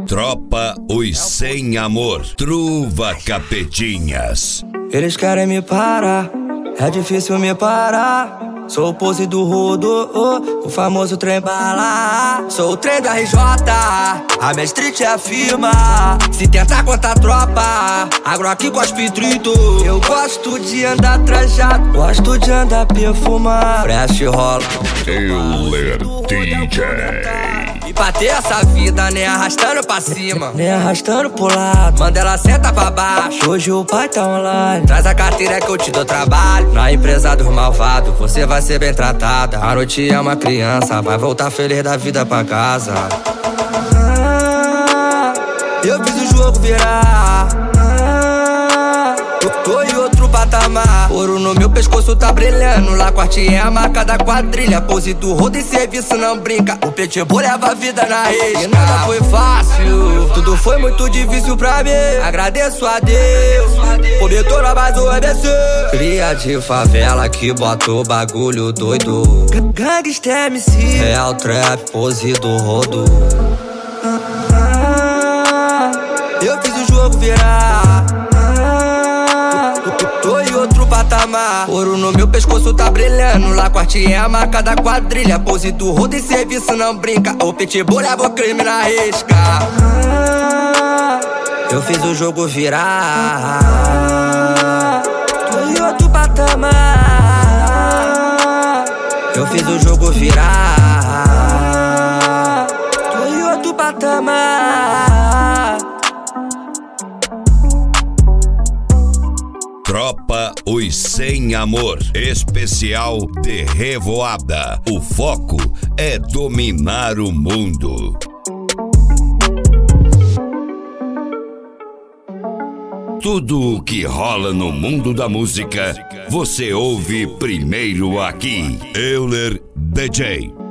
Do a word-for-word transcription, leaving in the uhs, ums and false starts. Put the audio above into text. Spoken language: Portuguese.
Tropa Os Sem Amor, Truva Capetinhas. Eles querem me parar, é difícil me parar. Sou o pose do rodo, oh, o famoso trem bala. Sou o trem da R J, a minha street é a firma. Se tentar contar a tropa, agro aqui cospe trito. Eu gosto de andar trajado, gosto de andar perfumado. Fresh rola Euler D J. E bater essa vida, nem arrastando pra cima, nem arrastando pro lado. Manda ela senta pra baixo, hoje o pai tá online. Traz a carteira que eu te dou trabalho. Na empresa dos malvados, você vai ser bem tratada. A noite é uma criança, vai voltar feliz da vida pra casa. Ah, eu fiz o jogo virar. Ah, tô, tô em outro patamar. Ouro no meu pescoço tá brilhando. Lá corte é a marca da quadrilha. Pose do rodo e serviço não brinca. O pitbull leva a vida na risca. E nada foi fácil, tudo foi muito difícil pra mim. Agradeço a Deus, cobertor na base do A B C. Cria de favela que bota o bagulho doido. Gangsta M C, real trap, pose do rodo. Ah, ah, eu fiz o jogo virar. Tô em outro patamar. Ouro no meu pescoço tá brilhando. Lá corte é a marca da quadrilha. Pose do rodo e serviço não brinca. O pitbull leva o crime na risca. Ah, eu fiz o jogo virar. Tô em outro patamar. Eu fiz o jogo virar. Tô em outro patamar. Tropa Os Sem Amor, especial de Revoada. O foco é dominar o mundo. Tudo o que rola no mundo da música, você ouve primeiro aqui. Euler D J.